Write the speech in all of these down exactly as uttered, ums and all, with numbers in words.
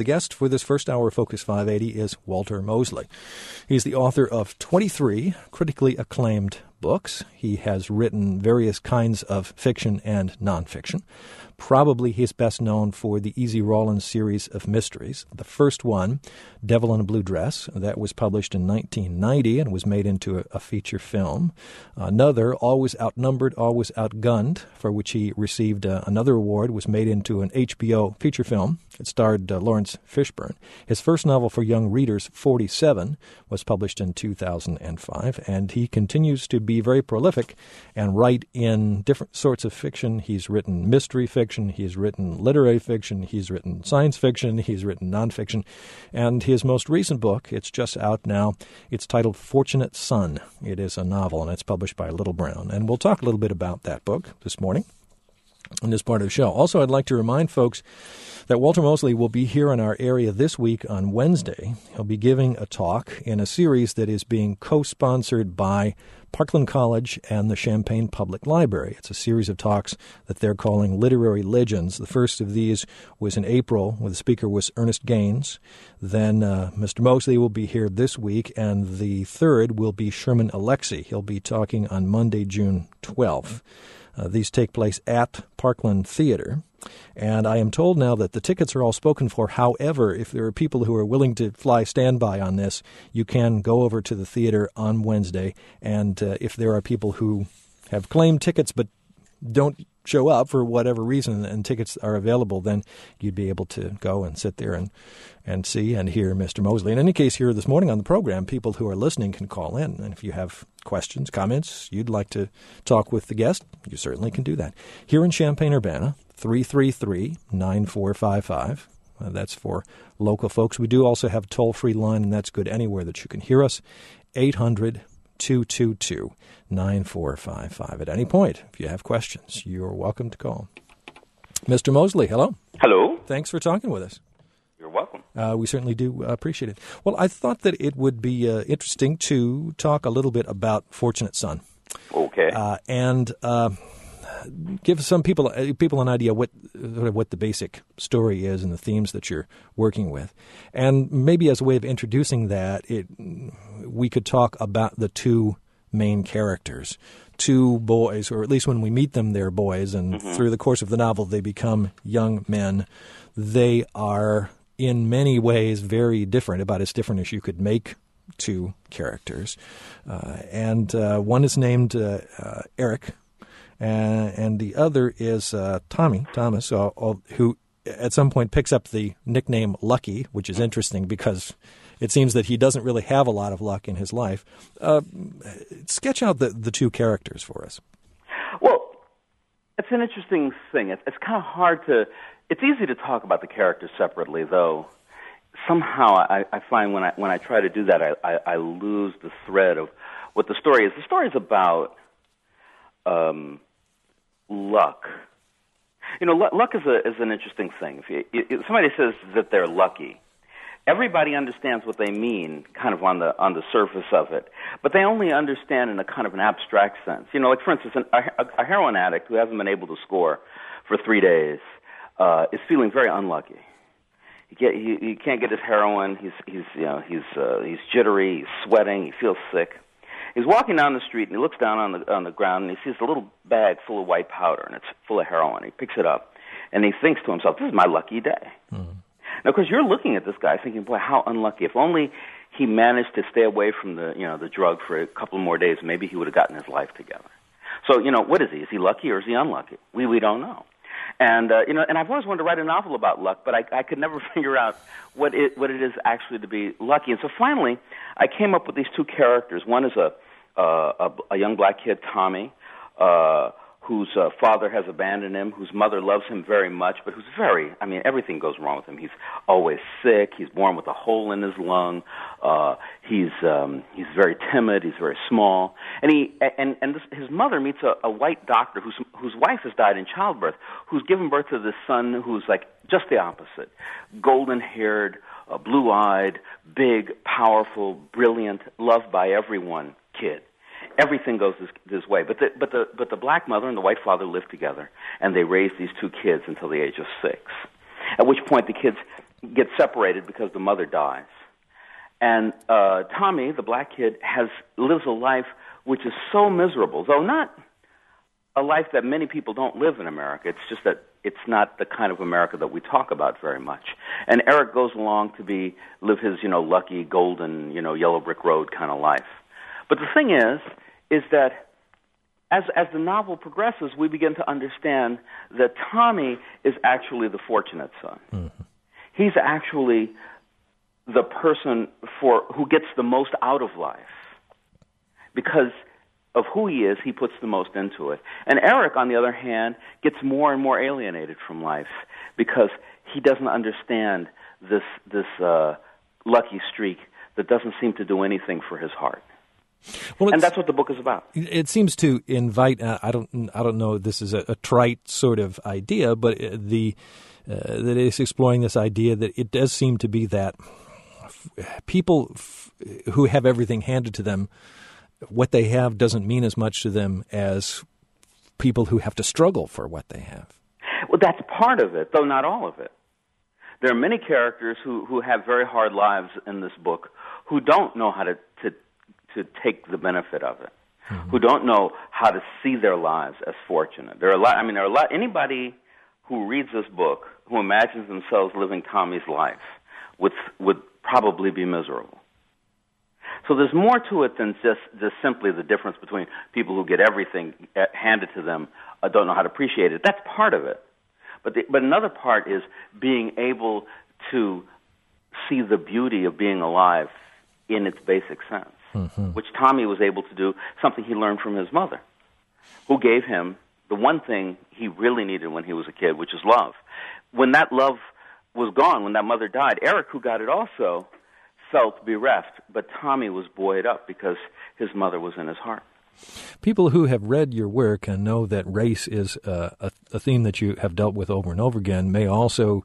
the guest for this first hour of Focus five eighty is Walter Mosley. He's the author of twenty-three critically acclaimed books. He has written various kinds of fiction and nonfiction. Probably he's best known for the E Z Rawlins series of mysteries. The first one, Devil in a Blue Dress, that was published in nineteen ninety and was made into a, a feature film. Another, Always Outnumbered, Always Outgunned, for which he received uh, another award, was made into an H B O feature film. It starred uh, Lawrence Fishburne. His first novel for young readers, forty-seven, was published in two thousand five, and he continues to be very prolific and write in different sorts of fiction. He's written mystery fiction, he's written literary fiction, he's written science fiction, he's written nonfiction, and his most recent book, it's just out now, it's titled Fortunate Son. It is a novel, and it's published by Little Brown, and we'll talk a little bit about that book this morning in this part of the show. Also, I'd like to remind folks that Walter Mosley will be here in our area this week on Wednesday. He'll be giving a talk in a series that is being co-sponsored by Parkland College and the Champaign Public Library. It's a series of talks that they're calling Literary Legends. The first of these was in April, where the speaker was Ernest Gaines. Then uh, Mister Mosley will be here this week, and the third will be Sherman Alexie. He'll be talking on Monday, June twelfth. Uh, these take place at Parkland Theater. And I am told now that the tickets are all spoken for. However, if there are people who are willing to fly standby on this, you can go over to the theater on Wednesday. And uh, if there are people who have claimed tickets but don't show up for whatever reason and tickets are available, then you'd be able to go and sit there and, and see and hear Mister Mosley. In any case, here this morning on the program, people who are listening can call in. And if you have questions, comments, you'd like to talk with the guest, you certainly can do that. Here in Champaign-Urbana, three three three, nine four five five. Uh, that's for local folks. We do also have a toll-free line, and that's good anywhere that you can hear us, eight hundred, two two two, nine four five five. At any point, if you have questions, you're welcome to call. Mister Mosley, hello. Hello. Thanks for talking with us. You're welcome. Uh, we certainly do appreciate it. Well, I thought that it would be uh, interesting to talk a little bit about Fortunate Son. Okay. Uh, and uh, give some people uh, people an idea what what the basic story is and the themes that you're working with. And maybe as a way of introducing that, it we could talk about the two main characters, two boys, or at least when we meet them, they're boys, and mm-hmm. through the course of the novel, they become young men. They are, in many ways, very different, about as different as you could make two characters. Uh, and uh, one is named uh, uh, Eric, and, and the other is uh, Tommy, Thomas, uh, who at some point picks up the nickname Lucky, which is interesting because it seems that he doesn't really have a lot of luck in his life. Uh, sketch out the, the two characters for us. Well, it's an interesting thing. It's, it's kind of hard to – it's easy to talk about the characters separately, though somehow I, I find when I when I try to do that, I, I, I lose the thread of what the story is. The story is about um, luck. You know, luck is a is an interesting thing. If, you, if somebody says that they're lucky, everybody understands what they mean, kind of on the on the surface of it, but they only understand in a kind of an abstract sense. You know, like for instance, an, a, a heroin addict who hasn't been able to score for three days uh, is feeling very unlucky. He, get, he he can't get his heroin. He's he's you know he's uh, he's jittery. He's sweating. He feels sick. He's walking down the street and he looks down on the on the ground and he sees a little bag full of white powder and it's full of heroin. He picks it up and he thinks to himself, "This is my lucky day." Mm. Now, of course, you're looking at this guy thinking, "Boy, how unlucky! If only he managed to stay away from the you know the drug for a couple more days, maybe he would have gotten his life together." So, you know, what is he? Is he lucky or is he unlucky? We we don't know. And uh, you know, and I've always wanted to write a novel about luck, but I, I could never figure out what it what it is actually to be lucky. And so finally, I came up with these two characters. One is a uh, a, a young black kid, Tommy, uh, whose uh, father has abandoned him, whose mother loves him very much, but who's very, I mean, everything goes wrong with him. He's always sick. He's born with a hole in his lung. Uh, he's um, he's very timid. He's very small. And he and and this, his mother meets a, a white doctor whose whose wife has died in childbirth, who's given birth to this son who's like just the opposite, golden-haired, uh, blue-eyed, big, powerful, brilliant, loved by everyone kid. Everything goes this, this way, but the but the but the black mother and the white father live together, and they raise these two kids until the age of six. At which point, the kids get separated because the mother dies. And uh, Tommy, the black kid, has lives a life which is so miserable, though not a life that many people don't live in America. It's just that it's not the kind of America that we talk about very much. And Eric goes along to be live his, you know, lucky, golden, you know, yellow brick road kind of life. But the thing is, is that as as the novel progresses, we begin to understand that Tommy is actually the fortunate son. Mm-hmm. He's actually the person for who gets the most out of life because of who he is. He puts the most into it. And Eric, on the other hand, gets more and more alienated from life because he doesn't understand this this uh, lucky streak that doesn't seem to do anything for his heart. Well, and that's what the book is about. It seems to invite. Uh, I don't. I don't know. If this is a, a trite sort of idea, but the uh, that is exploring this idea that it does seem to be that f- people f- who have everything handed to them, what they have doesn't mean as much to them as people who have to struggle for what they have. Well, that's part of it, though not all of it. There are many characters who, who have very hard lives in this book who don't know how to, to to take the benefit of it, mm-hmm. who don't know how to see their lives as fortunate. There are a lot. I mean, there are a lot. Anybody who reads this book who imagines themselves living Tommy's life would would probably be miserable. So there's more to it than just just simply the difference between people who get everything handed to them uh, don't know how to appreciate it. That's part of it. But the, but another part is being able to see the beauty of being alive in its basic sense. Mm-hmm. Which Tommy was able to do, something he learned from his mother, who gave him the one thing he really needed when he was a kid, which is love. When that love was gone, when that mother died, Eric, who got it also, felt bereft, but Tommy was buoyed up because his mother was in his heart. People who have read your work and know that race is uh, a, a theme that you have dealt with over and over again may also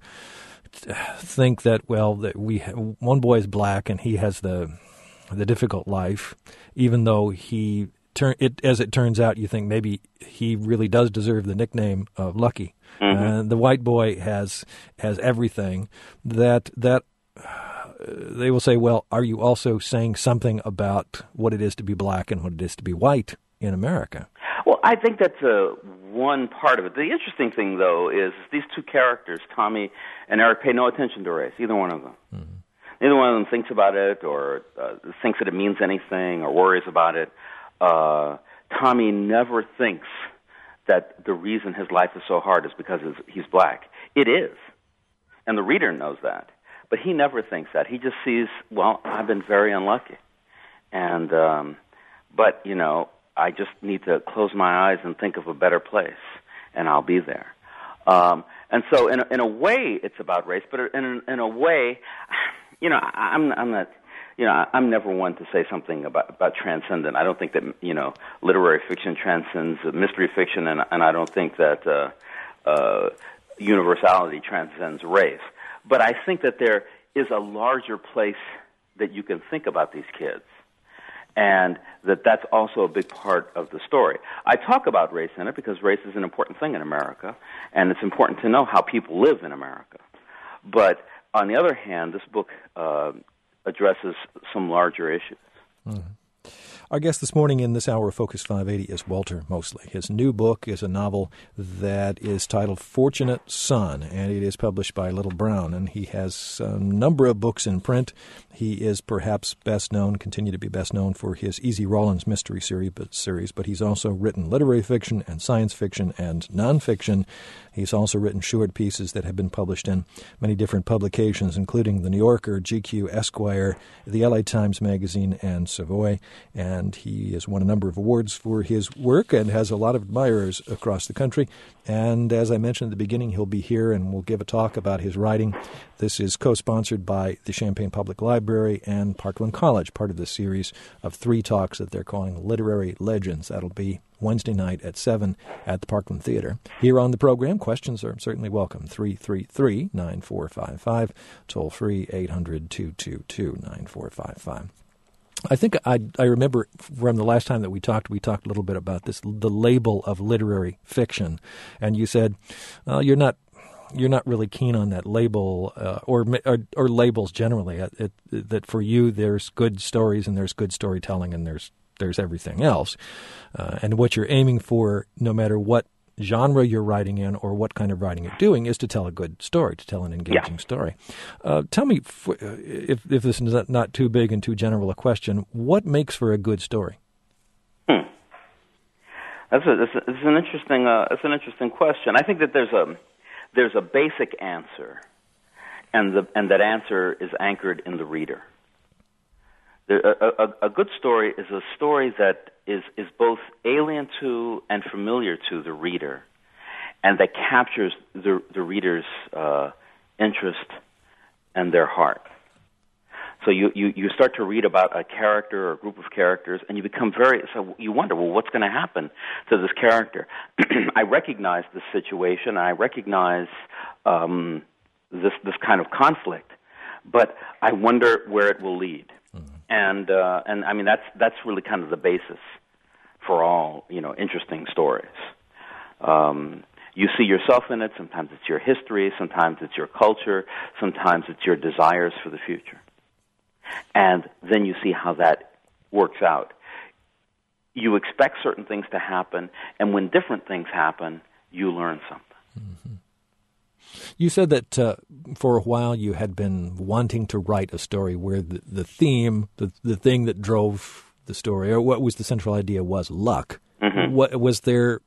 think that, well, that we one boy is black and he has the the difficult life, even though he, turn it as it turns out, you think maybe he really does deserve the nickname of Lucky. Mm-hmm. Uh, the white boy has has everything. That that uh, they will say, well, are you also saying something about what it is to be black and what it is to be white in America? Well, I think that's uh, one part of it. The interesting thing, though, is these two characters, Tommy and Eric, pay no attention to race, either one of them. Mm-hmm. Neither one of them thinks about it or uh, thinks that it means anything or worries about it. Uh, Tommy never thinks that the reason his life is so hard is because he's black. It is, and the reader knows that. But he never thinks that. He just sees, well, I've been very unlucky. And, um, but, you know, I just need to close my eyes and think of a better place, and I'll be there. Um, and so in a, in a way, it's about race, but in, in a way... You know, I'm I'm not, you know, I'm never one to say something about, about transcendent. I don't think that, you know, literary fiction transcends mystery fiction, and and I don't think that uh, uh, universality transcends race. But I think that there is a larger place that you can think about these kids, and that that's also a big part of the story. I talk about race in it because race is an important thing in America, and it's important to know how people live in America. But on the other hand, this book uh, addresses some larger issues. Mm-hmm. Our guest this morning in this hour of Focus five eighty is Walter Mosley. His new book is a novel that is titled Fortunate Son, and it is published by Little Brown. And he has a number of books in print. He is perhaps best known, continue to be best known for his Easy Rawlins mystery series, but he's also written literary fiction and science fiction and nonfiction. He's also written short pieces that have been published in many different publications, including The New Yorker, G Q, Esquire, the L A Times Magazine, and Savoy. And he has won a number of awards for his work and has a lot of admirers across the country. And as I mentioned at the beginning, he'll be here and we'll give a talk about his writing. This is co-sponsored by the Champaign Public Library and Parkland College, part of the series of three talks that they're calling Literary Legends. That'll be Wednesday night at seven at the Parkland Theater. Here on the program, questions are certainly welcome. three three three, nine four five five, toll free eight hundred, two two two, nine four five five. I think I I remember from the last time that we talked, we talked a little bit about this, the label of literary fiction. And you said, well, you're not you're not really keen on that label uh, or, or or labels generally. It, it, that for you, there's good stories and there's good storytelling and there's there's everything else. Uh, and what you're aiming for, no matter what genre you're writing in or what kind of writing you're doing, is to tell a good story, to tell an engaging yeah. story. Uh, tell me, if if this is not too big and too general a question, what makes for a good story? Hmm. That's a, that's, a, that's an interesting uh, that's an interesting question. I think that there's a there's a basic answer, and the and that answer is anchored in the reader. There, a, a, a good story is a story that is, is both alien to and familiar to the reader, and that captures the, the reader's uh, interest and their heart. So you, you, you start to read about a character or a group of characters, and you become very, so you wonder, well, what's going to happen to this character? I recognize this situation, I recognize um, this, this kind of conflict, but I wonder where it will lead. And uh, and I mean that's that's really kind of the basis for all you know interesting stories. Um, you see yourself in it. Sometimes it's your history. Sometimes it's your culture. Sometimes it's your desires for the future. And then you see how that works out. You expect certain things to happen, and when different things happen, you learn something. Mm-hmm. You said that uh, for a while you had been wanting to write a story where the, the theme, the the thing that drove the story, or what was the central idea, was luck. Mm-hmm. What was there?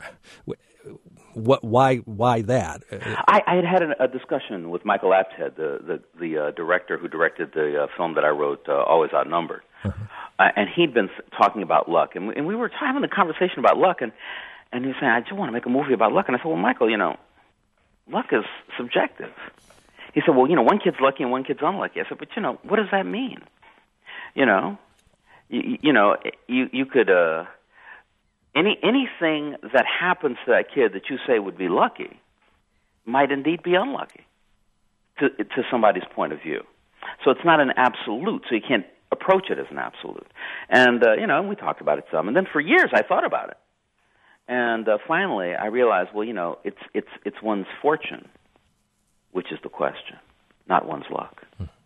What? Why? Why that? I, I had had a, a discussion with Michael Apted, the the, the uh, director who directed the uh, film that I wrote, uh, Always Outnumbered, uh-huh. uh, and he'd been talking about luck, and we, and we were having a conversation about luck, and and he was saying, I just want to make a movie about luck, and I said, well, Michael, you know, luck is subjective. He said, well, you know, one kid's lucky and one kid's unlucky. I said, but, you know, what does that mean? You know, you, you know, you, you could, uh, any anything that happens to that kid that you say would be lucky might indeed be unlucky to, to somebody's point of view. So it's not an absolute, so you can't approach it as an absolute. And, uh, you know, we talked about it some. And then for years I thought about it. And uh, finally, I realized, well, you know, it's it's it's one's fortune, which is the question, not one's luck.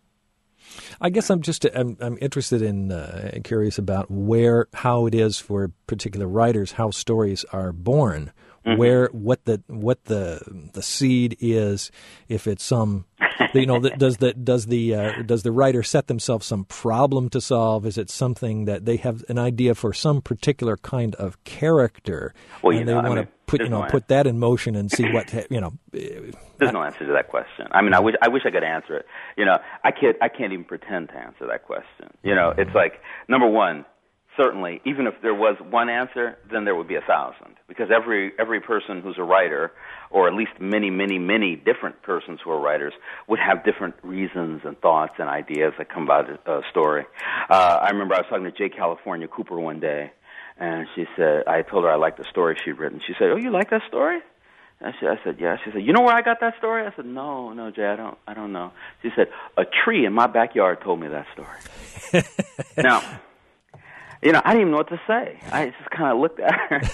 I guess I'm just I'm, I'm interested in uh, curious about where how it is for particular writers how stories are born, mm-hmm. where what the what the the seed is, if it's some. You know, does the does the uh, does the writer set themselves some problem to solve? Is it something that they have an idea for some particular kind of character, well, and know, they want I mean, to put you know no put that in motion and see what you know? There's I, no answer to that question. I mean, I wish I wish I could answer it. You know, I can't I can't even pretend to answer that question. You know, it's like number one. Certainly, even if there was one answer, then there would be a thousand, because every every person who's a writer, or at least many, many, many different persons who are writers, would have different reasons and thoughts and ideas that come about a story. Uh, I remember I was talking to J. California Cooper one day, and she said, I told her I liked the story she'd written. She said, "Oh, you like that story?" And she, I said, "Yeah." She said, "You know where I got that story?" I said, "No, no, Jay, I don't, I don't know." She said, "A tree in my backyard told me that story." Now. You know, I didn't even know what to say. I just kind of looked at her,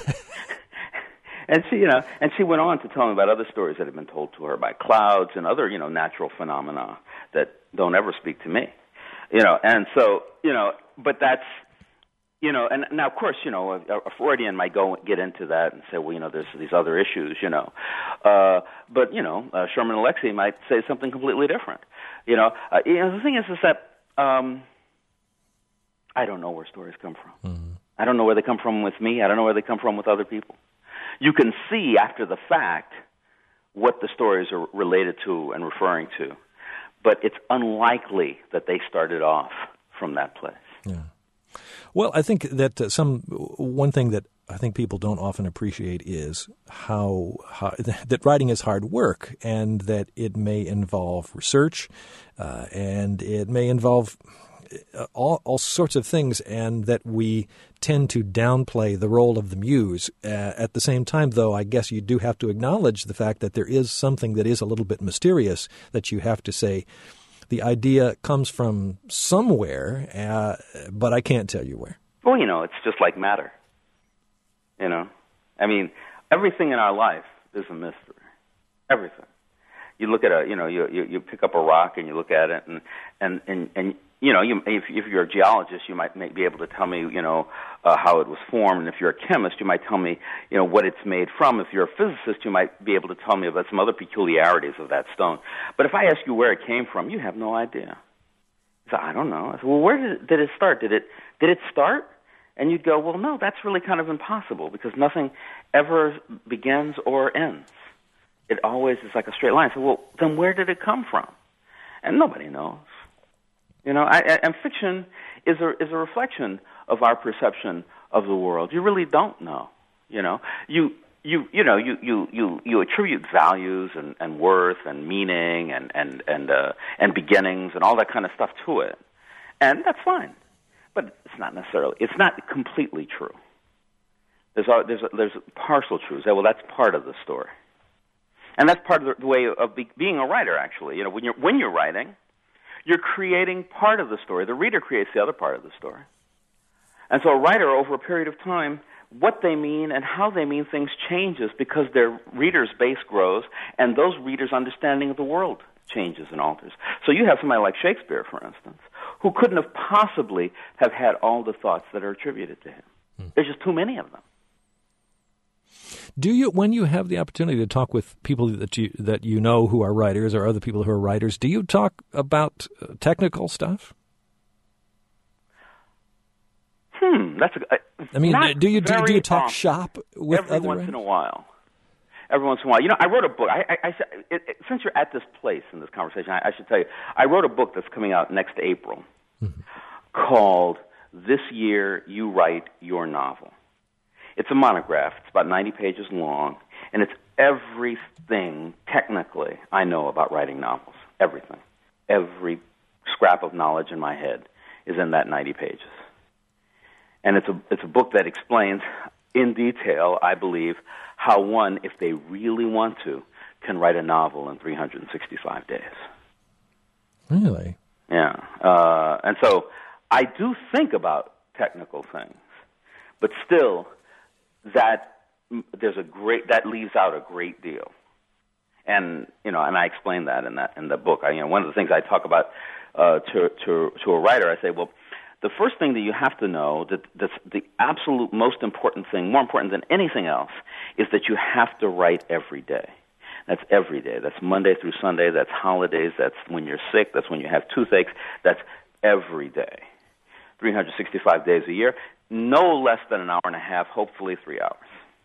and she, you know, and she went on to tell me about other stories that had been told to her by clouds and other, you know, natural phenomena that don't ever speak to me. You know, and so, you know, but that's, you know, and now of course, you know, a, a Freudian might go get into that and say, well, you know, there's these other issues, you know, uh, but you know, uh, Sherman Alexie might say something completely different. You know, uh, you know, the thing is, is that. Um, I don't know where stories come from. Mm-hmm. I don't know where they come from with me. I don't know where they come from with other people. You can see after the fact what the stories are related to and referring to, but it's unlikely that they started off from that place. Yeah. Well, I think that uh, some one thing that I think people don't often appreciate is how, how that writing is hard work, and that it may involve research, uh, and it may involve All, all sorts of things, and that we tend to downplay the role of the muse. Uh, at the same time, though, I guess you do have to acknowledge the fact that there is something that is a little bit mysterious, that you have to say, the idea comes from somewhere, uh, but I can't tell you where. Well, you know, it's just like matter. You know? I mean, everything in our life is a mystery. Everything. You look at a, you know, you, you you pick up a rock and you look at it, and and and, and you know, you, if, if you're a geologist, you might may be able to tell me, you know, uh, how it was formed. And if you're a chemist, you might tell me, you know, what it's made from. If you're a physicist, you might be able to tell me about some other peculiarities of that stone. But if I ask you where it came from, you have no idea. So I don't know. I said, well, where did it, did it start? Did it did it start? And you'd go, well, no, that's really kind of impossible because nothing ever begins or ends. It always is like a straight line. So, well, then where did it come from? And nobody knows. You know, I, I, and fiction is a is a reflection of our perception of the world. You really don't know. You know, you you you know you you you, you attribute values and, and worth and meaning and and and uh, and beginnings and all that kind of stuff to it, and that's fine. But it's not necessarily. It's not completely true. There's a, there's a, there's partial truths. Well, that's part of the story, and that's part of the way of be, being a writer. Actually, you know, when you're when you're writing. You're creating part of the story. The reader creates the other part of the story. And so a writer, over a period of time, what they mean and how they mean things changes because their reader's base grows and those readers' understanding of the world changes and alters. So you have somebody like Shakespeare, for instance, who couldn't have possibly have had all the thoughts that are attributed to him. Hmm. There's just too many of them. Do you, when you have the opportunity to talk with people that you that you know who are writers or other people who are writers, do you talk about uh, technical stuff? Hmm, that's a. Uh, I mean, do you do, do you talk often. shop with every other once writers? in a while? Every once in a while, you know, I wrote a book. I, I, I it, it, since you're at this place in this conversation, I, I should tell you, I wrote a book that's coming out next April mm-hmm. called "This Year You Write Your Novel." It's a monograph. It's about ninety pages long, and it's everything technically I know about writing novels. Everything. Every scrap of knowledge in my head is in that ninety pages. And it's a it's a book that explains in detail, I believe, how one, if they really want to, can write a novel in three hundred sixty-five days. Really? Yeah. Uh, and so I do think about technical things, but still, that there's a great that leaves out a great deal, and you know, and I explain that in that in the book. I, you know, one of the things I talk about uh, to to to a writer, I say, well, the first thing that you have to know that that's the absolute most important thing, more important than anything else, is that you have to write every day. That's every day. That's Monday through Sunday. That's holidays. That's when you're sick. That's when you have toothaches. That's every day, three hundred sixty-five days a year. No less than an hour and a half, hopefully three hours.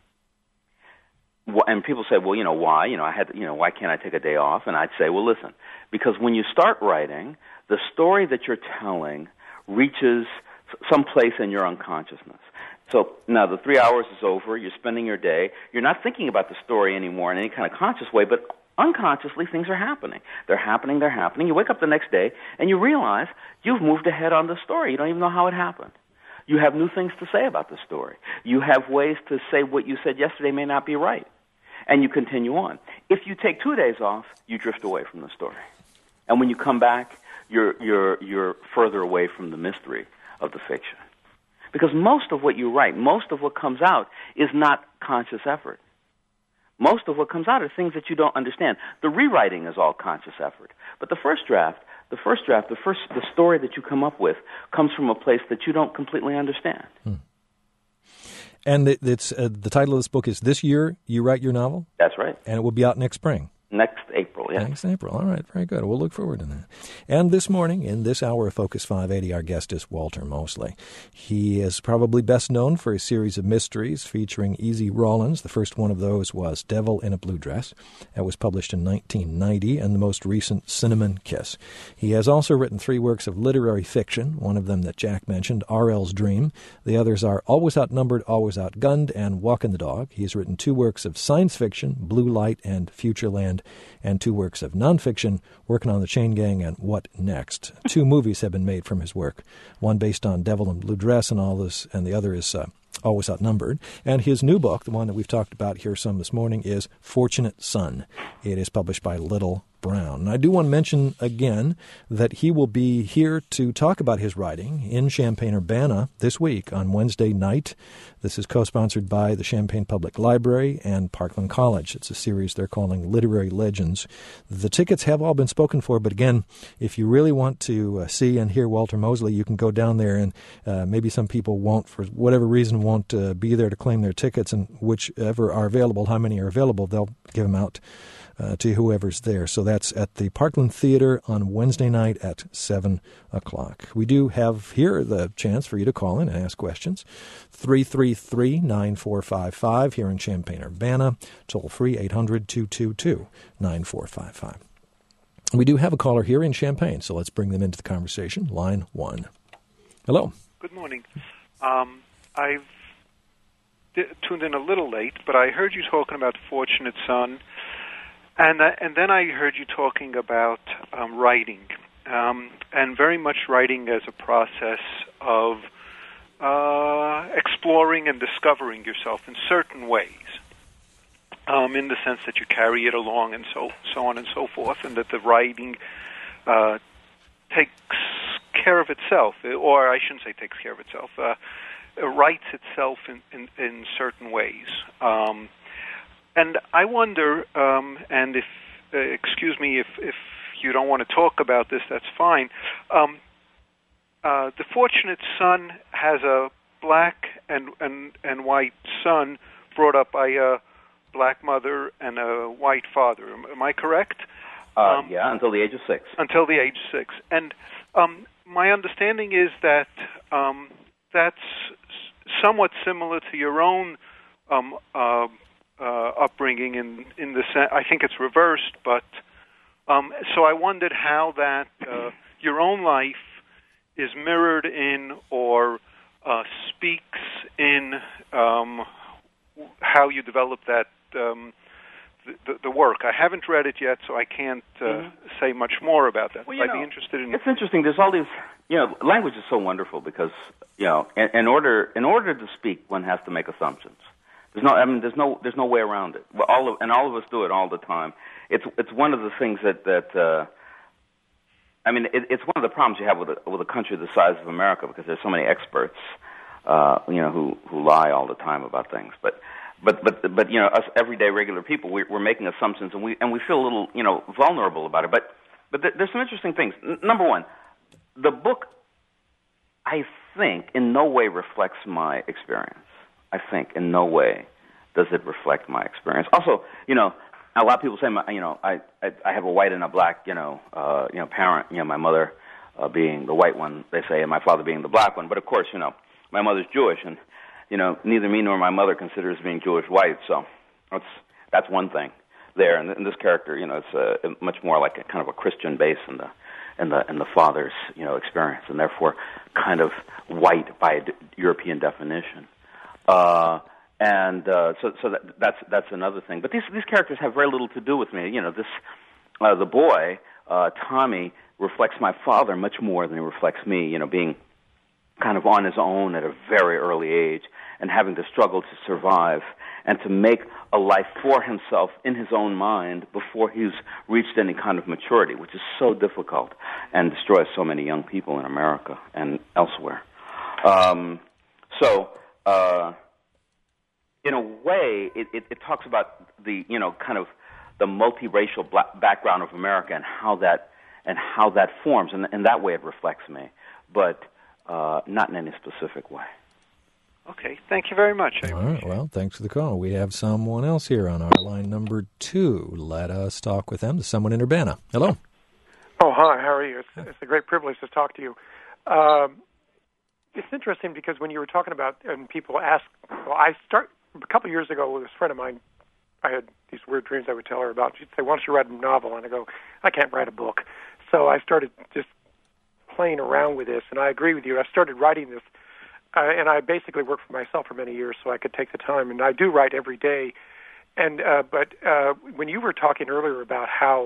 And people say, well, you know, why? You know, I had, you know, why can't I take a day off? And I'd say, well, listen, because when you start writing, the story that you're telling reaches some place in your unconsciousness. So now the three hours is over. You're spending your day. You're not thinking about the story anymore in any kind of conscious way, but unconsciously things are happening. They're happening. They're happening. You wake up the next day and you realize you've moved ahead on the story. You don't even know how it happened. You have new things to say about the story. You have ways to say what you said yesterday may not be right. And you continue on. If you take two days off, you drift away from the story. And when you come back, you're you're you're further away from the mystery of the fiction. Because most of what you write, most of what comes out is not conscious effort. Most of what comes out are things that you don't understand. The rewriting is all conscious effort. But the first draft, the first draft, the first the story that you come up with comes from a place that you don't completely understand. Hmm. And it, it's uh, the title of this book is "This Year You Write Your Novel"? That's right. And it will be out next spring. Next April, yeah. Next April. All right, very good. We'll look forward to that. And this morning, in this hour of Focus five eighty, our guest is Walter Mosley. He is probably best known for a series of mysteries featuring E Z Rawlins. The first one of those was Devil in a Blue Dress. That was published in nineteen ninety, and the most recent, Cinnamon Kiss. He has also written three works of literary fiction, one of them that Jack mentioned, R L's Dream. The others are Always Outnumbered, Always Outgunned, and Walking the Dog. He's written two works of science fiction, Blue Light and Futureland, and two works of nonfiction, Working on the Chain Gang and What Next. Two movies have been made from his work, one based on Devil in Blue Dress and all this, and the other is uh, Always Outnumbered. And his new book, the one that we've talked about here some this morning, is Fortunate Son. It is published by Little Brown. And I do want to mention again that he will be here to talk about his writing in Champaign-Urbana this week on Wednesday night. This is co-sponsored by the Champaign Public Library and Parkland College. It's a series they're calling Literary Legends. The tickets have all been spoken for, but again, if you really want to uh, see and hear Walter Mosley, you can go down there, and uh, maybe some people won't, for whatever reason, won't uh, be there to claim their tickets, and whichever are available, how many are available, they'll give them out Uh, to whoever's there. So that's at the Parkland Theater on Wednesday night at seven o'clock. We do have here the chance for you to call in and ask questions. three three three, nine four five five here in Champaign-Urbana. Toll free eight hundred, two two two, nine four five five. We do have a caller here in Champaign, so let's bring them into the conversation. Line one. Hello. Good morning. Um, I've d- tuned in a little late, but I heard you talking about Fortunate Son. And uh, and then I heard you talking about um, writing, um, and very much writing as a process of uh, exploring and discovering yourself in certain ways, um, in the sense that you carry it along and so so on and so forth, and that the writing uh, takes care of itself, or I shouldn't say takes care of itself, uh, it writes itself in, in, in certain ways. Um, And I wonder, um, and if, uh, excuse me, if, if you don't want to talk about this, that's fine. Um, uh, the Fortunate Son has a black and, and, and white son brought up by a black mother and a white father. Am, am I correct? Uh, um, yeah, until the age of six. Until the age of six. And um, my understanding is that um, that's somewhat similar to your own um uh Uh, upbringing in in the sen- I think it's reversed, but um, so I wondered how that uh, your own life is mirrored in or uh, speaks in um, how you develop that um, the, the work. I haven't read it yet, so I can't uh, mm-hmm. say much more about that. Well, I'd know, be interested in. It's interesting. There's all these, you know, language is so wonderful because you know, in, in order in order to speak, one has to make assumptions. There's no, I mean, there's no, there's no way around it. All of, and all of us do it all the time. It's, it's one of the things that, that, uh, I mean, it, it's one of the problems you have with a, with a country the size of America because there's so many experts, uh, you know, who, who lie all the time about things. But, but, but, but, you know, us everyday regular people, we, we're making assumptions and we, and we feel a little, you know, vulnerable about it. But, but th- there's some interesting things. N- number one, the book, I think, in no way reflects my experience. I think in no way does it reflect my experience. Also, you know, a lot of people say, my, you know, I, I I have a white and a black, you know, uh, you know, parent. You know, my mother uh, being the white one, they say, and my father being the black one. But of course, you know, my mother's Jewish, and you know, neither me nor my mother considers being Jewish white. So that's that's one thing there. And, and this character, you know, it's a, much more like a kind of a Christian base in the in the in the father's, you know, experience, and therefore kind of white by a d- European definition. Uh, and uh, so, so that, that's that's another thing. But these these characters have very little to do with me. You know, this uh, the boy uh, Tommy reflects my father much more than he reflects me. You know, being kind of on his own at a very early age and having to struggle to survive and to make a life for himself in his own mind before he's reached any kind of maturity, which is so difficult and destroys so many young people in America and elsewhere. Um, so. Uh, in a way, it, it, it talks about the, you know, kind of the multiracial black background of America and how that and how that forms, and in that way it reflects me, but uh, not in any specific way. Okay, thank you very much. All right, well, thanks for the call. We have someone else here on our line number two. Let us talk with them. There's someone in Urbana. Hello. Oh, hi, how are you? It's, it's a great privilege to talk to you. Um, It's interesting because when you were talking about, and people ask, well, I start, a couple of years ago with this friend of mine, I had these weird dreams I would tell her about. She'd say, why don't you write a novel? And I go, I can't write a book. So I started just playing around with this, and I agree with you. I started writing this, uh, and I basically worked for myself for many years so I could take the time, and I do write every day. And uh, But uh, when you were talking earlier about how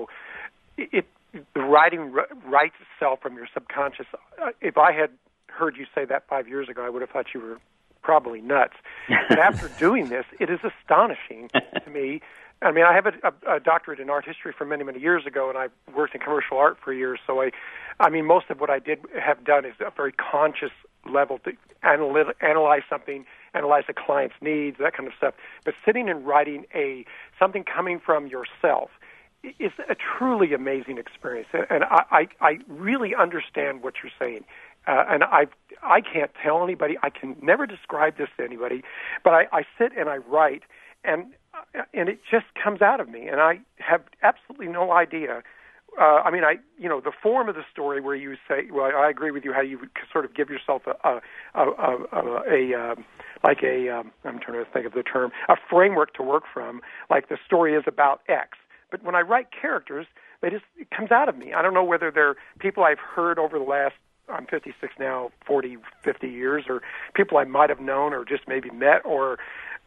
it the writing writes itself from your subconscious, uh, if I had heard you say that five years ago, I would have thought you were probably nuts. But after doing this, it is astonishing to me I mean, I have a, a, a doctorate in art history from many, many years ago, and I worked in commercial art for years. So I, I mean, most of what I did have done is a very conscious level to analy- analyze something, analyze the client's needs, that kind of stuff. But sitting and writing a something coming from yourself is a truly amazing experience, and I, I, I really understand what you're saying. Uh, and I I can't tell anybody. I can never describe this to anybody, but I, I sit and I write, and and it just comes out of me, and I have absolutely no idea. Uh, I mean, I you know the form of the story where you say, well, I agree with you how you sort of give yourself a a a, a, a um, like a um, I'm trying to think of the term, a framework to work from. Like the story is about X, but when I write characters, they just it comes out of me. I don't know whether they're people I've heard over the last. I'm fifty-six now, forty, fifty years, or people I might have known or just maybe met, or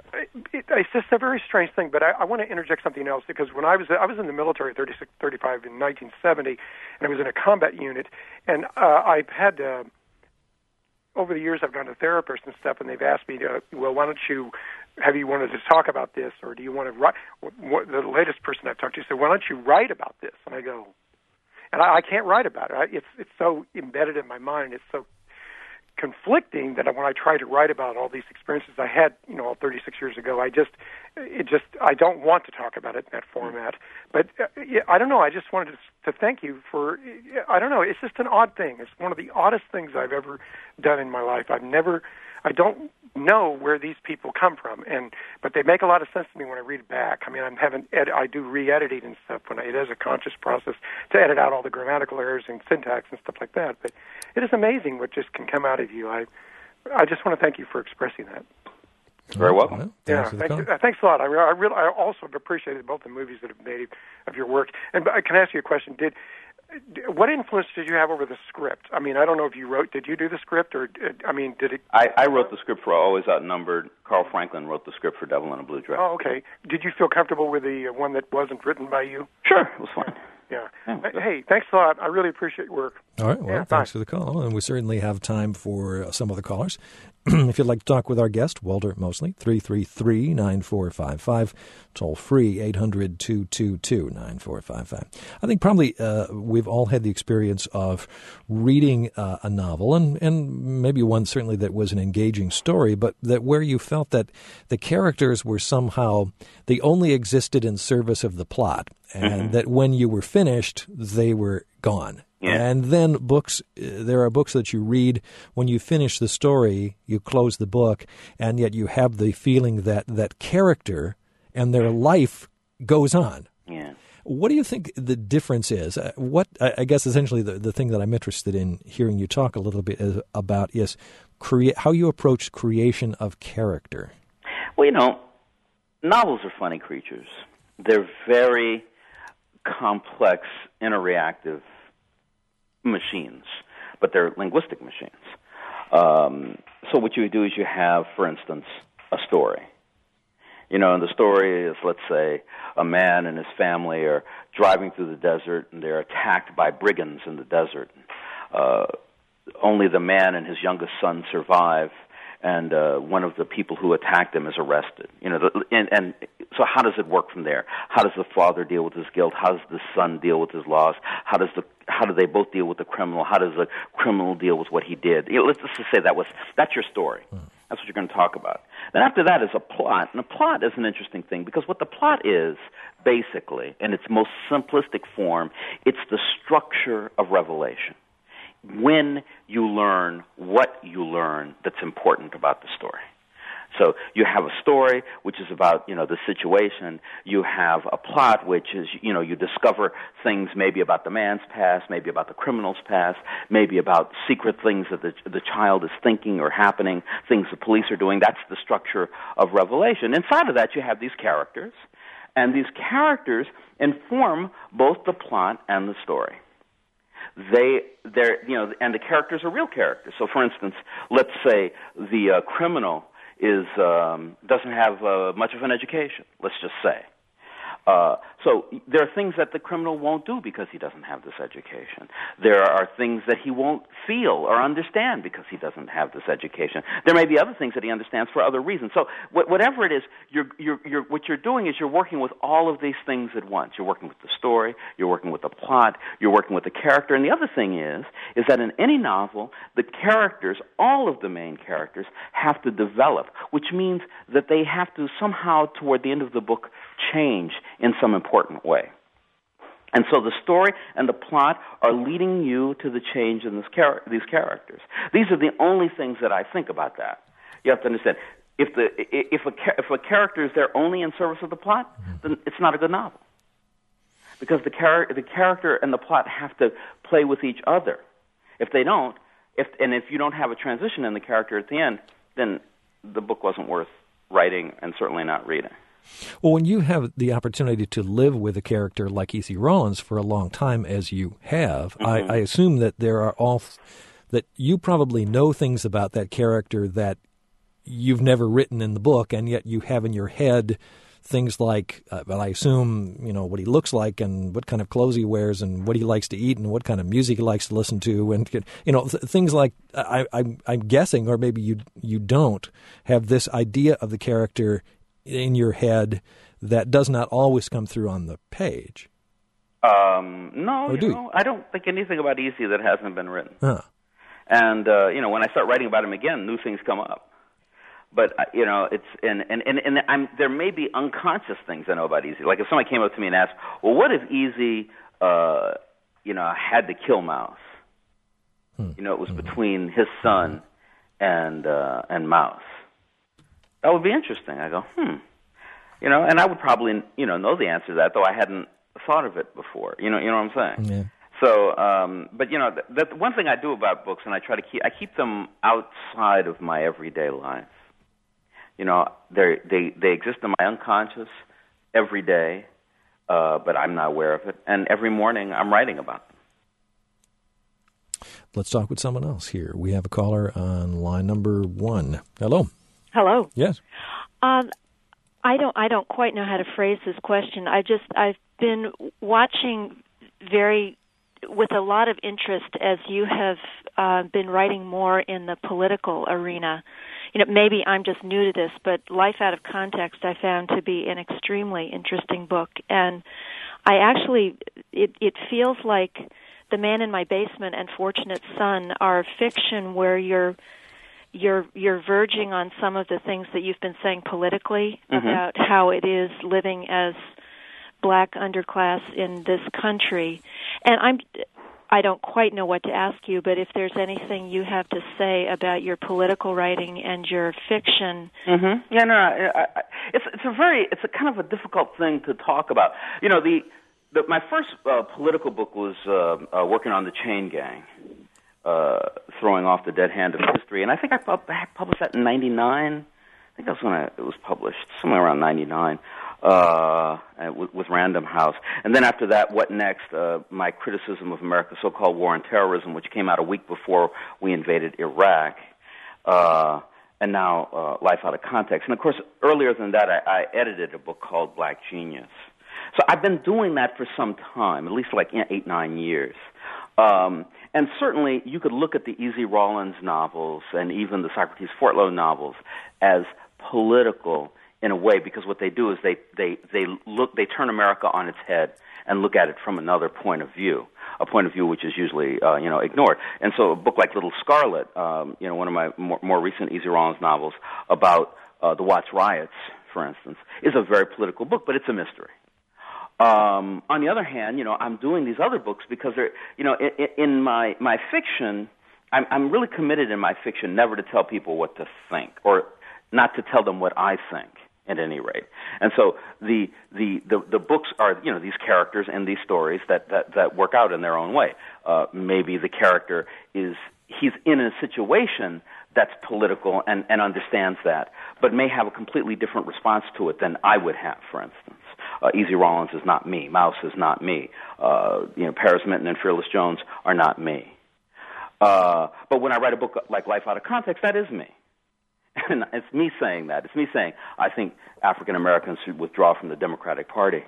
it, it's just a very strange thing. But I, I want to interject something else, because when I was I was in the military, thirty-six, thirty-five in nineteen seventy, and I was in a combat unit, and uh, I've had uh, over the years I've gone to therapists and stuff, and they've asked me to, well, why don't you have you wanted to talk about this, or do you want to write? What, the latest person I've talked to said, why don't you write about this? And I go. And I, I can't write about it. I, it's it's so embedded in my mind. It's so conflicting that when I try to write about all these experiences I had, you know, thirty-six years ago, I just, it just, I don't want to talk about it in that format. But uh, yeah, I don't know. I just wanted to, to thank you for. I don't know. It's just an odd thing. It's one of the oddest things I've ever done in my life. I've never. I don't know where these people come from, and but they make a lot of sense to me when I read it back. I mean, I'm having ed- I do re-editing and stuff when I, it is a conscious process to edit out all the grammatical errors and syntax and stuff like that. But it is amazing what just can come out of you. I I just want to thank you for expressing that. You're very welcome. Well, yeah, thanks, thanks, uh, thanks a lot. I, I really, I also have appreciated both the movies that have made of your work. And I can ask you a question. Did What influence did you have over the script? I mean, I don't know if you wrote. Did you do the script, or I mean, did it? I, I wrote the script for Always Outnumbered. Carl Franklin wrote the script for Devil in a Blue Dress. Oh, okay. Did you feel comfortable with the uh, one that wasn't written by you? Sure, it was fine. Yeah. Yeah, Hey, thanks a lot. I really appreciate your work. All right. Well, Yeah, thanks bye. for the call. And we certainly have time for uh, some other callers. If you'd like to talk with our guest, Walter Mosley, three three three, nine four five five, toll free, eight hundred, two two two, nine four five five. I think probably uh, we've all had the experience of reading uh, a novel, and, and maybe one certainly that was an engaging story, but that where you felt that the characters were somehow, they only existed in service of the plot, and mm-hmm. that when you were finished, they were gone. Yeah. And then books, uh, there are books that you read, when you finish the story, you close the book, and yet you have the feeling that that character and their life goes on. Yeah. What do you think the difference is? Uh, what I, I guess essentially the, the thing that I'm interested in hearing you talk a little bit is, about is crea- how you approach creation of character. Well, you know, novels are funny creatures. They're very complex, interreactive machines, but they're linguistic machines. Um, so what you do is you have, for instance, a story. You know, and the story is, let's say, a man and his family are driving through the desert, and they're attacked by brigands in the desert. Uh, only the man and his youngest son survive, and uh, one of the people who attacked them is arrested. You know, the, and, and so how does it work from there? How does the father deal with his guilt? How does the son deal with his loss? How does the how do they both deal with the criminal? How does the criminal deal with what he did? You know, let's, let's just say that was that's your story. Mm. That's what you're going to talk about. Then after that is a plot, and a plot is an interesting thing because what the plot is, basically, in its most simplistic form, it's the structure of revelation. When you learn what you learn that's important about the story. So you have a story which is about, you know, the situation. You have a plot which is, you know, you discover things maybe about the man's past, maybe about the criminal's past, maybe about secret things that the, the child is thinking or happening, things the police are doing. That's the structure of revelation. Inside of that you have these characters, and these characters inform both the plot and the story. They, they're, you know, and the characters are real characters. So, for instance, let's say the uh, criminal is um, doesn't have uh, much of an education. Let's just say, Uh, so there are things that the criminal won't do because he doesn't have this education. There are things that he won't feel or understand because he doesn't have this education. There may be other things that he understands for other reasons. So wh- whatever it is, you're, you're, you're, what you're doing is you're working with all of these things at once. You're working with the story, you're working with the plot, you're working with the character. And the other thing is, is that in any novel, the characters, all of the main characters, have to develop, which means that they have to somehow, toward the end of the book, change in some important way. And so the story and the plot are leading you to the change in this char- these characters. These are the only things that I think about that. You have to understand, if the if a if a character is there only in service of the plot, then it's not a good novel. Because the char- the character and the plot have to play with each other. If they don't, if and if you don't have a transition in the character at the end, then the book wasn't worth writing and certainly not reading. Well, when you have the opportunity to live with a character like E C Rawlins for a long time, as you have, mm-hmm. I, I assume that there are all that you probably know things about that character that you've never written in the book, and yet you have in your head things like, uh, well, I assume, you know, what he looks like and what kind of clothes he wears and what he likes to eat and what kind of music he likes to listen to, and you know, th- things like I, I, I'm guessing, or maybe you you don't have this idea of the character in your head that does not always come through on the page. Um, no, or you do know, I don't think anything about E C that hasn't been written. Huh. And uh, you know, when I start writing about him again, new things come up. But uh, you know, it's and and and, and I'm, there may be unconscious things I know about E Z. Like if somebody came up to me and asked, "Well, what if E Z, uh, you know, had to kill Mouse?" Hmm. You know, it was hmm. between his son and uh, and Mouse. That would be interesting. I go, hmm, you know, and I would probably, you know, know the answer to that, though I hadn't thought of it before. You know, you know what I'm saying? Yeah. So, um, but you know, the, the one thing I do about books, and I try to keep, I keep them outside of my everyday life. You know, they they they exist in my unconscious every day, uh, but I'm not aware of it. And every morning, I'm writing about them. Let's talk with someone else here. We have a caller on line number one. Hello. Hello. Yes. Um, I don't. I don't quite know how to phrase this question. I just. I've been watching very, with a lot of interest, as you have uh, been writing more in the political arena. You know, maybe I'm just new to this, but Life Out of Context I found to be an extremely interesting book, and I actually, it, it feels like The Man in My Basement and Fortunate Son are fiction where you're you're you're verging on some of the things that you've been saying politically mm-hmm. about how it is living as black underclass in this country. And I'm I don't quite know what to ask you, but if there's anything you have to say about your political writing and your fiction. Mm-hmm. Yeah, no, I, I, it's it's a very it's a kind of a difficult thing to talk about. You know, the, the my first uh, political book was uh, uh, working on the Chain Gang. Uh, throwing off the dead hand of history, and I think I, pub- I published that in ninety-nine. I think that's when I, it was published, somewhere around ninety-nine, uh, with, with Random House. And then after that, What Next? Uh, my criticism of America's so-called war on terrorism, which came out a week before we invaded Iraq, uh, and now uh, Life Out of Context. And of course, earlier than that, I, I edited a book called Black Genius. So I've been doing that for some time, at least like you know, eight, nine years. Um, and certainly you could look at the E Z Rawlins novels and even the Socrates Fortlow novels as political in a way, because what they do is they, they, they look they turn America on its head and look at it from another point of view, a point of view which is usually uh, you know ignored. And so a book like Little Scarlet, um, you know, one of my more, more recent E Z Rawlins novels about uh, the Watts riots, for instance, is a very political book, but it's a mystery. Um, on the other hand, you know, I'm doing these other books because they're, you know, in, in my, my fiction, I'm, I'm really committed in my fiction never to tell people what to think, or not to tell them what I think, at any rate. And so the, the, the, the books are, you know, these characters and these stories that, that, that work out in their own way. Uh, maybe the character is, he's in a situation that's political and, and understands that, but may have a completely different response to it than I would have, for instance. Uh, E Z Rawlins is not me. Mouse is not me. Uh, you know, Paris Minton and Fearless Jones are not me. Uh, but when I write a book like Life Out of Context, that is me. And it's me saying that. It's me saying, I think African Americans should withdraw from the Democratic Party.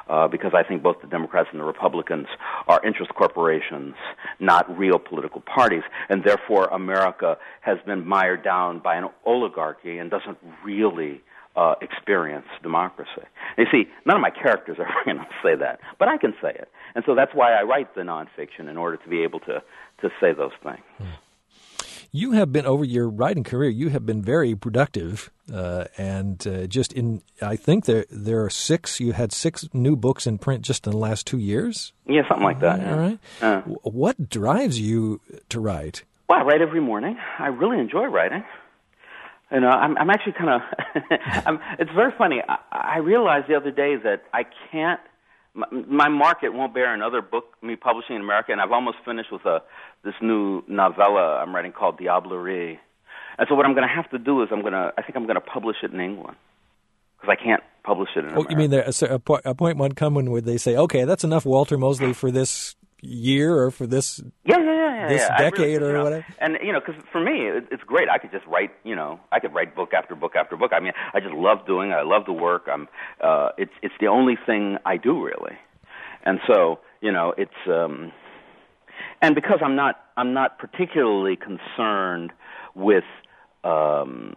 uh, because I think both the Democrats and the Republicans are interest corporations, not real political parties, and therefore America has been mired down by an oligarchy and doesn't really uh, experience democracy. And you see, none of my characters are going to say that, but I can say it. And so that's why I write the nonfiction, in order to be able to, to say those things. Hmm. You have been, over your writing career, you have been very productive, uh, and uh, just in, I think there there are six, you had six new books in print just in the last two years? Yeah, something like that. All yeah. right. Uh, what drives you to write? Well, I write every morning. I really enjoy writing. You know, I'm, I'm actually kind of, it's very funny. I, I realized the other day that I can't, my, my market won't bear another book, me publishing in America, and I've almost finished with a this new novella I'm writing called Diablerie. And so what I'm going to have to do is I'm going to, I think I'm going to publish it in England, because I can't publish it in America. Oh, you mean there, a, a point might come when where they say, okay, that's enough Walter Mosley for this year or for this yeah, yeah, yeah, yeah, this yeah. decade really, or you know, whatever? And, you know, because for me, it, it's great. I could just write, you know, I could write book after book after book. I mean, I just love doing it. I love the work. I'm, uh, it's, it's the only thing I do, really. And so, you know, it's, um, and because I'm not, I'm not particularly concerned with um,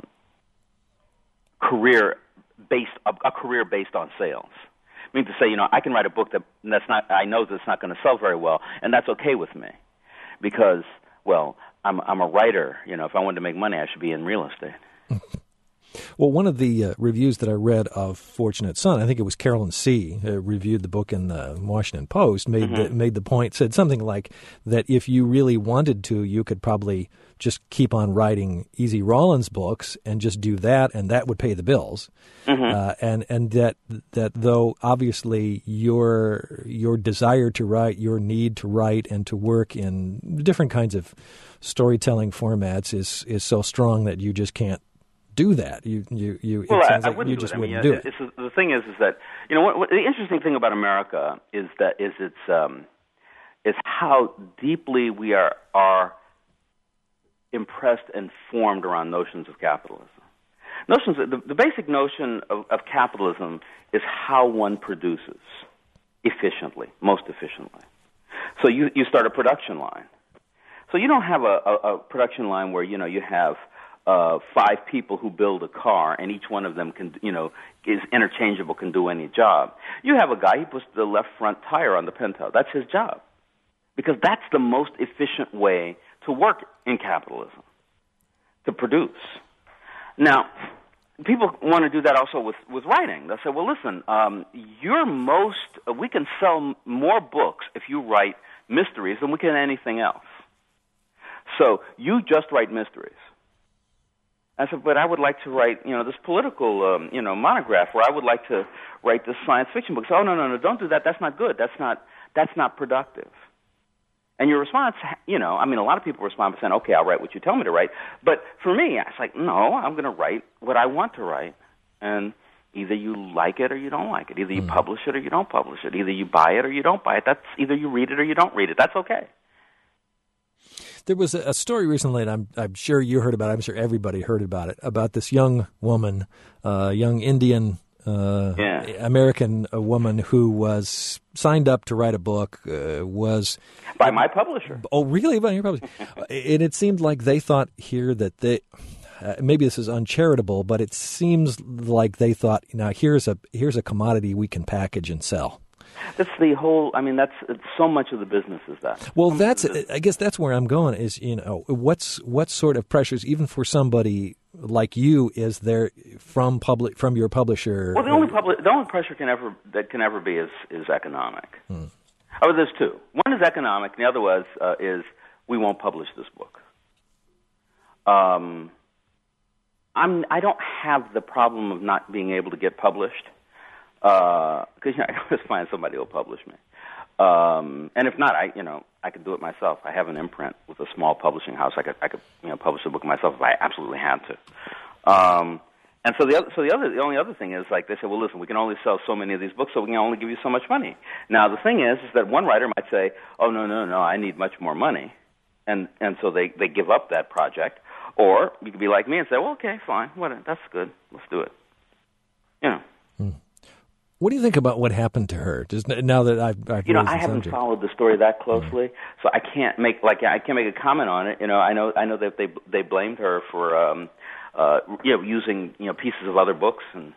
career based, a, a career based on sales. I mean to say, you know, I can write a book that that's not, I know that's not going to sell very well, and that's okay with me, because, well, I'm, I'm a writer. You know, if I wanted to make money, I should be in real estate. Well, one of the uh, reviews that I read of Fortunate Son, I think it was Carolyn C., uh, reviewed the book in the Washington Post, made mm-hmm. the, made the point, said something like that if you really wanted to, you could probably just keep on writing Easy Rawlins books and just do that, and that would pay the bills. Mm-hmm. Uh, and and that that though obviously your your desire to write, your need to write and to work in different kinds of storytelling formats is is so strong that you just can't do that. You, you, you. Well, it I, sounds I like wouldn't you do just it. I wouldn't mean, do it. It's, it's, the thing is, is that you know what, what, the interesting thing about America is that is it's um, is how deeply we are are impressed and formed around notions of capitalism. Notions. The, the basic notion of, of capitalism is how one produces efficiently, most efficiently. So you you start a production line. So you don't have a, a, a production line where you know you have Uh, five people who build a car, and each one of them can, you know, is interchangeable, can do any job. You have a guy who puts the left front tire on the Pinto. That's his job, because that's the most efficient way to work in capitalism, to produce. Now, people want to do that also with, with writing. They'll say, well, listen, um, you're most, uh, we can sell more books if you write mysteries than we can anything else. So you just write mysteries. I said, but I would like to write, you know, this political, um, you know, monograph, where I would like to write this science fiction book. So, oh, no, no, no, don't do that. That's not good. That's not, that's not productive. And your response, you know, I mean, a lot of people respond by saying, okay, I'll write what you tell me to write. But for me, I was like, no, I'm going to write what I want to write. And either you like it or you don't like it. Either you mm. publish it or you don't publish it. Either you buy it or you don't buy it. That's either you read it or you don't read it. That's okay. There was a story recently, and I'm, I'm sure you heard about it, I'm sure everybody heard about it, about this young woman, uh, young Indian uh, yeah. American woman who was signed up to write a book, uh, was... By my publisher. Oh, really? By your publisher? And it seemed like they thought here that they... Uh, maybe this is uncharitable, but it seems like they thought, now here's a here's a commodity we can package and sell. That's the whole, I mean, that's so much of the business is that. Well, that's, I guess that's where I'm going is, you know, what's, what sort of pressures, even for somebody like you, is there from public, from your publisher? Well, the only public, the only pressure can ever, that can ever be is, is economic. Hmm. Oh, there's two. One is economic, and the other was, uh, is we won't publish this book. Um, I'm, I don't have the problem of not being able to get published. Because uh, you know, I always find somebody will publish me, um, and if not, I you know I could do it myself. I have an imprint with a small publishing house. I could I could you know publish a book myself if I absolutely had to. Um, and so the other, so the other the only other thing is like they say, well, listen, we can only sell so many of these books, so we can only give you so much money. Now the thing is, is that one writer might say, oh no no no, I need much more money, and and so they they give up that project, or you could be like me and say, well, okay, fine, whatever, that's good, let's do it. You know. Hmm. What do you think about what happened to her? Just now that I've, I've you know, raised I the haven't subject. followed the story that closely, mm-hmm. so I can't make like I can't make a comment on it. You know, I know I know that they they blamed her for um, uh, you know using you know pieces of other books, and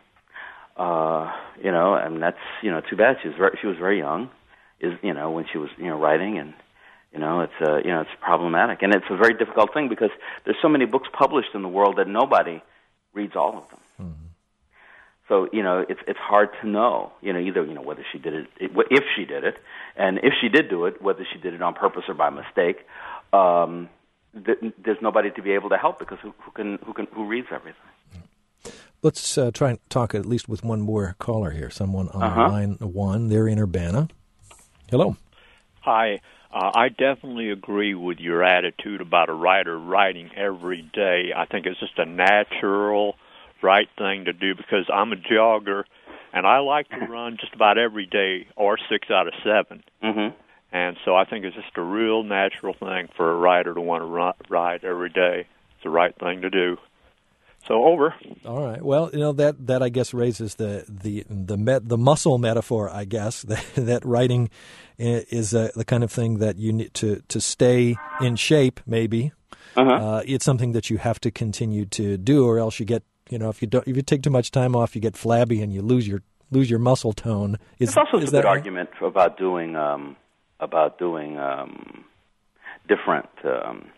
uh, you know, and that's you know too bad. She was very, she was very young, is you know when she was you know writing, and you know it's uh, you know it's problematic, and it's a very difficult thing because there's so many books published in the world that nobody reads all of them. Mm-hmm. So you know, it's it's hard to know. You know, either you know whether she did it, if she did it, and if she did do it, whether she did it on purpose or by mistake. Um, th- there's nobody to be able to help because who, who can who can who reads everything. Let's uh, try and talk at least with one more caller here. Someone on uh-huh. line one. They're in Urbana. Hello. Hi. Uh, I definitely agree with your attitude about a writer writing every day. I think it's just a natural, right thing to do because I'm a jogger, and I like to run just about every day or six out of seven. Mm-hmm. And so I think it's just a real natural thing for a writer to want to run, ride every day. It's the right thing to do. So over. All right. Well, you know that, that I guess raises the the the met, the muscle metaphor. I guess that, that writing is uh, the kind of thing that you need to, to stay in shape. Maybe uh-huh. uh, it's something that you have to continue to do, or else you get you know if you don't if you take too much time off, you get flabby and you lose your lose your muscle tone. Is, There's also is a good that argument about doing um, about doing um, different. Um,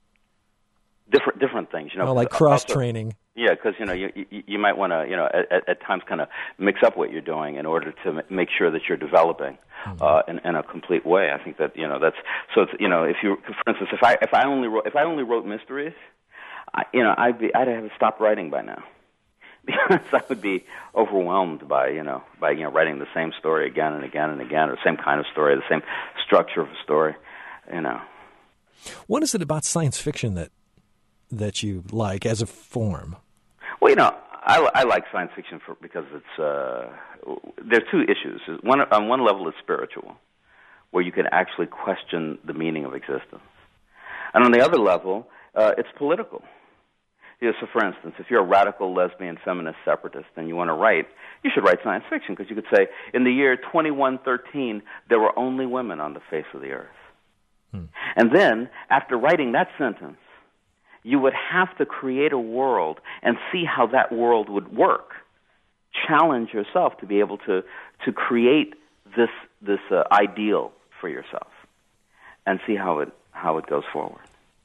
Different different things, you know. Oh, like cross training. Yeah, because you know you, you you might want to you know at, at times kind of mix up what you're doing in order to m- make sure that you're developing mm-hmm. uh, in, in a complete way. I think that you know that's so. It's, you know, if you, for instance, if I if I only wrote if I only wrote mysteries, I, you know, I'd be I'd have stopped writing by now because I would be overwhelmed by you know by you know writing the same story again and again and again, or the same kind of story, the same structure of a story, you know. What is it about science fiction that that you like as a form? Well, you know, I, I like science fiction for, because it's uh, there are two issues. One, on one level, it's spiritual, where you can actually question the meaning of existence, and on the other level, uh, it's political. You know, so, for instance, if you're a radical lesbian feminist separatist and you want to write, you should write science fiction because you could say, in the year twenty-one thirteen, there were only women on the face of the earth, hmm. and then after writing that sentence, you would have to create a world and see how that world would work. Challenge yourself to be able to, to create this this uh, ideal for yourself, and see how it how it goes forward.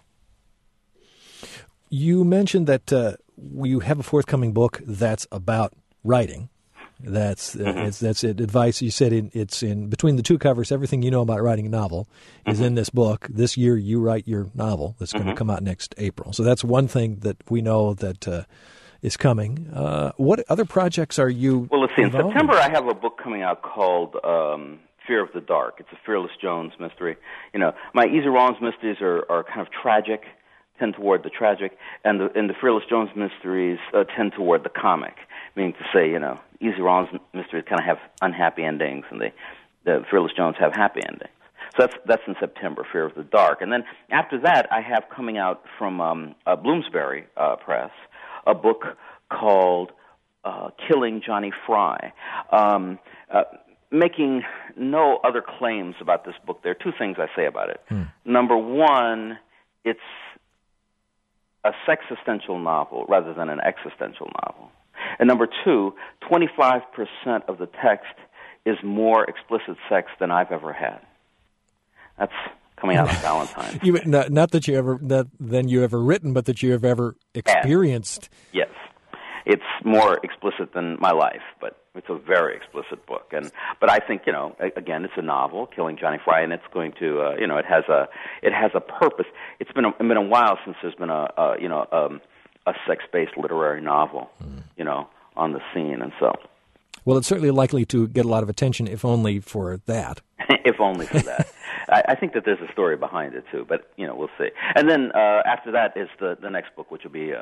You mentioned that uh, you have a forthcoming book that's about writing. That's uh, mm-hmm. it's, that's it, advice. You said it, it's in between the two covers. Everything you know about writing a novel is mm-hmm. in this book. This year, you write your novel that's going mm-hmm. to come out next April. So that's one thing that we know that uh, is coming. Uh, what other projects are you? Well, let's see. In involved September, in? I have a book coming out called um, Fear of the Dark. It's a Fearless Jones mystery. You know, my Easy Rawlins mysteries are, are kind of tragic, tend toward the tragic, and the, and the Fearless Jones mysteries uh, tend toward the comic. Meaning to say, you know, Easy Rawlins mysteries kind of have unhappy endings, and the the Fearless Jones have happy endings. So that's that's in September, Fear of the Dark. And then after that, I have coming out from um, uh, Bloomsbury uh, Press a book called uh, Killing Johnny Fry. Um, uh, making no other claims about this book, there are two things I say about it. Hmm. Number one, it's a sexistential novel rather than an existential novel. And number two, twenty-five percent of the text is more explicit sex than I've ever had. That's coming out on Valentine's. You, not, not that you ever, not than you ever written, but that you have ever experienced. Yes. It's more explicit than my life, but it's a very explicit book. And but I think, you know, again, it's a novel, Killing Johnny Fry, and it's going to, uh, you know, it has a it has a purpose. It's been a, it's been a while since there's been a, a you know, um, a sex-based literary novel, mm. you know, on the scene, and so. Well, it's certainly likely to get a lot of attention, if only for that. If only for that. I, I think that there's a story behind it too, but you know, we'll see. And then uh, after that is the the next book, which will be um,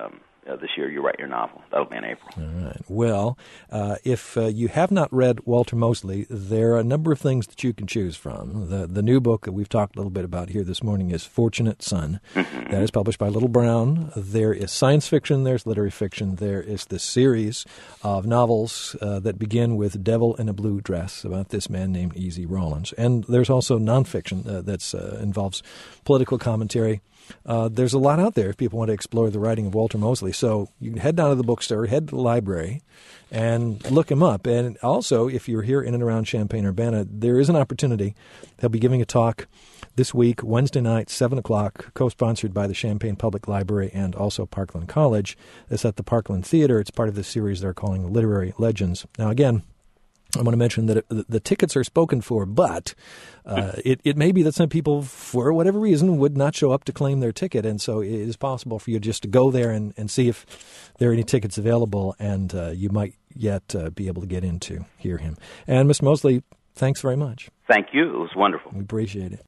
uh, this year you write your novel. That'll be in April. All right. Well, uh, if uh, you have not read Walter Mosley, there are a number of things that you can choose from. The the new book that we've talked a little bit about here this morning is Fortunate Son. Mm-hmm. That is published by Little Brown. There is science fiction. There's literary fiction. There is this series of novels uh, that begin with Devil in a Blue Dress about this man named Easy Rawlins. And there's also nonfiction uh, that uh, involves political commentary. Uh, there's a lot out there if people want to explore the writing of Walter Mosley. So you can head down to the bookstore, head to the library, and look him up. And also, if you're here in and around Champaign-Urbana, there is an opportunity. They'll be giving a talk this week, Wednesday night, seven o'clock, co-sponsored by the Champaign Public Library and also Parkland College. It's at the Parkland Theater. It's part of the series they're calling Literary Legends. Now, again, I want to mention that it, the tickets are spoken for, but uh, it, it may be that some people, for whatever reason, would not show up to claim their ticket, and so it is possible for you just to go there and, and see if there are any tickets available, and uh, you might yet uh, be able to get in to hear him. And Mister Mosley, thanks very much. Thank you. It was wonderful. We appreciate it.